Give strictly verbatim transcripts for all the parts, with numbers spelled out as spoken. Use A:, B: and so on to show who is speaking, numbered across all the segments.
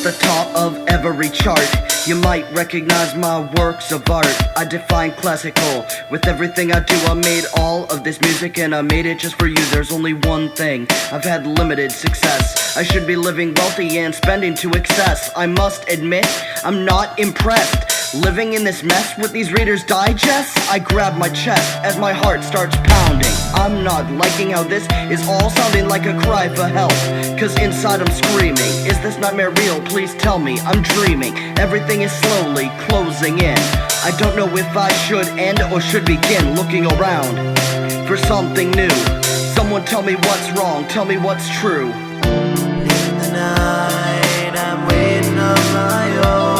A: the top of every chart. You might recognize my works of art. I define classical with everything I do. I made all of this music and I made it just for you. There's only one thing, I've had limited success. I should be living wealthy and spending to excess. I must admit, I'm not impressed. Living in this mess with these Reader's Digests. I grab my chest as my heart starts pounding. I'm not liking how this is all sounding like a cry for help, cause inside I'm screaming, is this nightmare real? Please tell me I'm dreaming. Everything is slowly closing in. I don't know if I should end or should begin looking around for something new. Someone tell me what's wrong, tell me what's true.
B: In the night I'm waiting on my own.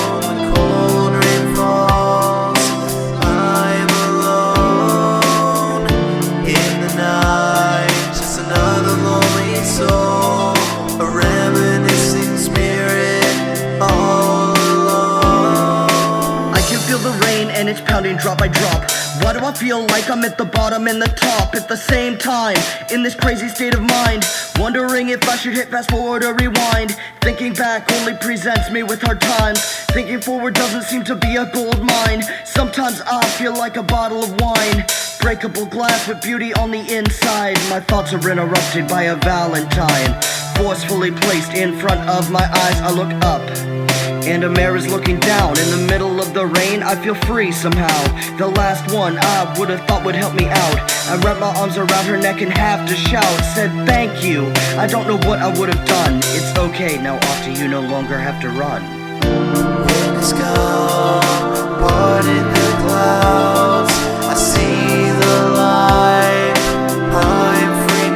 A: And it's pounding drop by drop. Why do I feel like I'm at the bottom and the top at the same time? In this crazy state of mind, wondering if I should hit fast forward or rewind. Thinking back only presents me with hard times. Thinking forward doesn't seem to be a gold mine. Sometimes I feel like a bottle of wine, breakable glass with beauty on the inside. My thoughts are interrupted by a valentine, forcefully placed in front of my eyes. I look up and a mare is looking down. In the middle of the rain, I feel free somehow. The last one I would have thought would help me out. I wrapped my arms around her neck and have to shout. Said thank you, I don't know what I would have done. It's okay, now off to you, no longer have to run.
B: In the sky, parted the clouds, I see the light, I'm free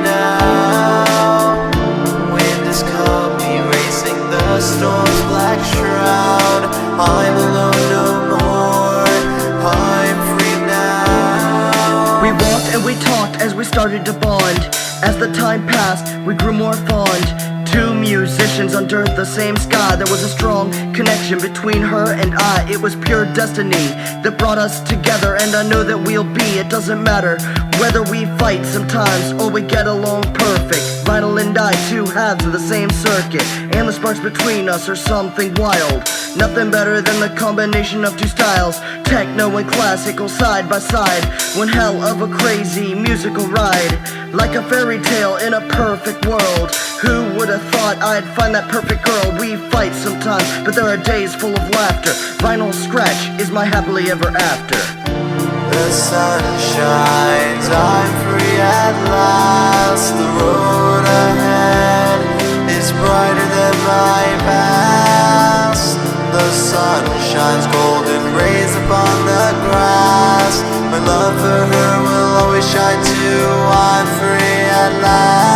B: now. Wind has caught me racing the storm's black shroud. I'm alone no more, I'm free now.
A: We walked and we talked as we started to bond. As the time passed, we grew more fond. Two musicians under the same sky. There was a strong connection between her and I. It was pure destiny that brought us together, and I know that we'll be. It doesn't matter whether we fight sometimes or we get along perfect. Vinyl and I, two halves of the same circuit, and the sparks between us are something wild. Nothing better than the combination of two styles, techno and classical side by side. One hell of a crazy musical ride, like a fairy tale in a perfect world. Who would have thought I'd find that perfect girl? We fight sometimes, but there are days full of laughter. Vinyl scratch is my happily ever after.
B: The sun shines, I'm free at last. The road ahead is brighter than my past. The sun shines golden rays upon the grass. My love for her will always shine too. I'm free at last.